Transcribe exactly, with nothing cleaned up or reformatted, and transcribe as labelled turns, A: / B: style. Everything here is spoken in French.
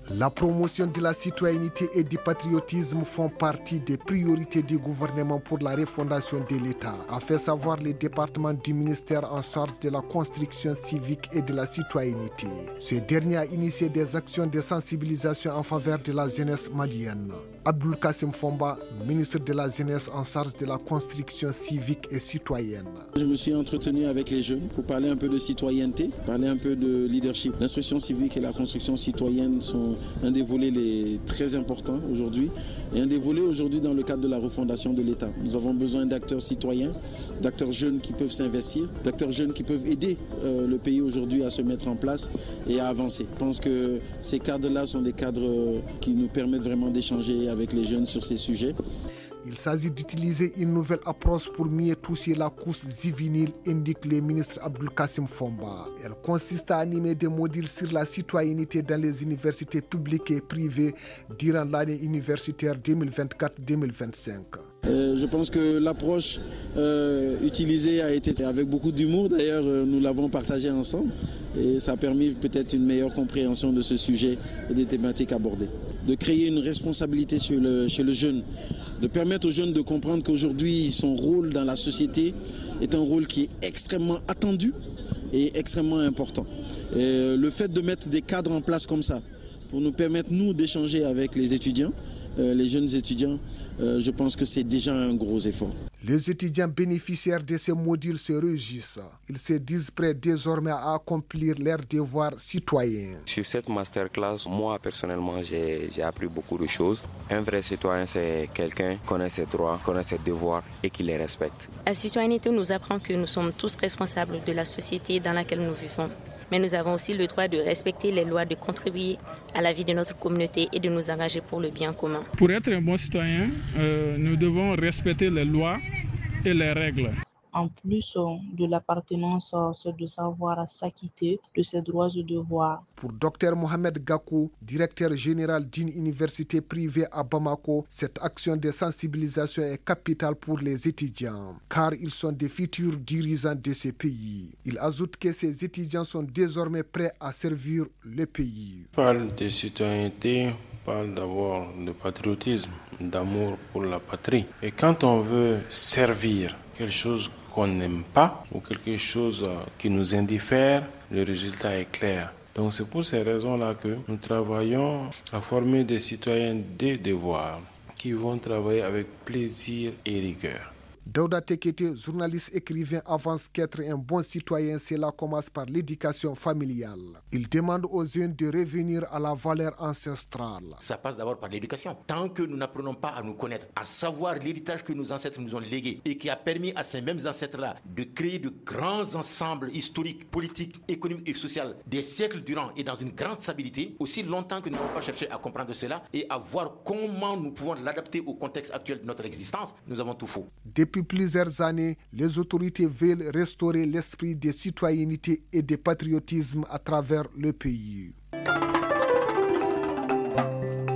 A: La promotion de la citoyenneté et du patriotisme font partie des priorités du gouvernement pour la refondation de l'État, a fait savoir le département du ministère en charge de la construction civique et de la citoyenneté. Ce dernier a initié des actions de sensibilisation en faveur de la jeunesse malienne. Abdoul Kassim Fomba, ministre de la jeunesse en charge de la construction civique et citoyenne.
B: Je me suis entretenu avec les jeunes pour parler un peu de citoyenneté, parler un peu de leadership. L'instruction civique et la construction citoyenne sont un des volets les très importants aujourd'hui et un des volets aujourd'hui dans le cadre de la refondation de l'État. Nous avons besoin d'acteurs citoyens, d'acteurs jeunes qui peuvent s'investir, d'acteurs jeunes qui peuvent aider euh, le pays aujourd'hui à se mettre en place et à avancer. Je pense que ces cadres-là sont des cadres qui nous permettent vraiment d'échanger avec les jeunes sur ces sujets.
A: Il s'agit d'utiliser une nouvelle approche pour mieux toucher la couche juvénile, indique le ministre Abdoul Kassim Fomba. Elle consiste à animer des modules sur la citoyenneté dans les universités publiques et privées durant l'année universitaire deux mille vingt-quatre deux mille vingt-cinq.
B: Euh, je pense que l'approche euh, utilisée a été avec beaucoup d'humour. D'ailleurs, euh, nous l'avons partagée ensemble et ça a permis peut-être une meilleure compréhension de ce sujet et des thématiques abordées. De créer une responsabilité chez le, chez le jeune, de permettre aux jeunes de comprendre qu'aujourd'hui, son rôle dans la société est un rôle qui est extrêmement attendu et extrêmement important. Et le fait de mettre des cadres en place comme ça, pour nous permettre, nous, d'échanger avec les étudiants, euh, les jeunes étudiants, euh, je pense que c'est déjà un gros effort.
A: Les étudiants bénéficiaires de ces modules se réjouissent. Ils se disent prêts désormais à accomplir leurs devoirs citoyens.
C: Sur cette masterclass, moi personnellement, j'ai, j'ai appris beaucoup de choses. Un vrai citoyen, c'est quelqu'un qui connaît ses droits, connaît ses devoirs et qui les respecte.
D: La citoyenneté nous apprend que nous sommes tous responsables de la société dans laquelle nous vivons. Mais nous avons aussi le droit de respecter les lois, de contribuer à la vie de notre communauté et de nous engager pour le bien commun.
E: Pour être un bon citoyen, euh, nous devons respecter les lois et les règles.
F: En plus de l'appartenance, c'est de savoir s'acquitter de ses droits et devoirs.
A: Pour Dr Mohamed Gakou, directeur général d'une université privée à Bamako, cette action de sensibilisation est capitale pour les étudiants, car ils sont des futurs dirigeants de ces pays. Il ajoute que ces étudiants sont désormais prêts à servir le pays.
G: On parle de citoyenneté, on parle d'abord de patriotisme, d'amour pour la patrie. Et quand on veut servir quelque chose qu'on n'aime pas ou quelque chose qui nous indiffère, le résultat est clair. Donc c'est pour ces raisons-là que nous travaillons à former des citoyens des devoirs qui vont travailler avec plaisir et rigueur.
A: Daouda Tekete, journaliste écrivain, avance qu'être un bon citoyen, cela commence par l'éducation familiale. Il demande aux jeunes de revenir à la valeur ancestrale.
H: Ça passe d'abord par l'éducation. Tant que nous n'apprenons pas à nous connaître, à savoir l'héritage que nos ancêtres nous ont légué et qui a permis à ces mêmes ancêtres-là de créer de grands ensembles historiques, politiques, économiques et sociaux des siècles durant et dans une grande stabilité, aussi longtemps que nous n'avons pas cherché à comprendre cela et à voir comment nous pouvons l'adapter au contexte actuel de notre existence, nous avons tout faux.
A: Depuis plusieurs années, les autorités veulent restaurer l'esprit de citoyenneté et de patriotisme à travers le pays.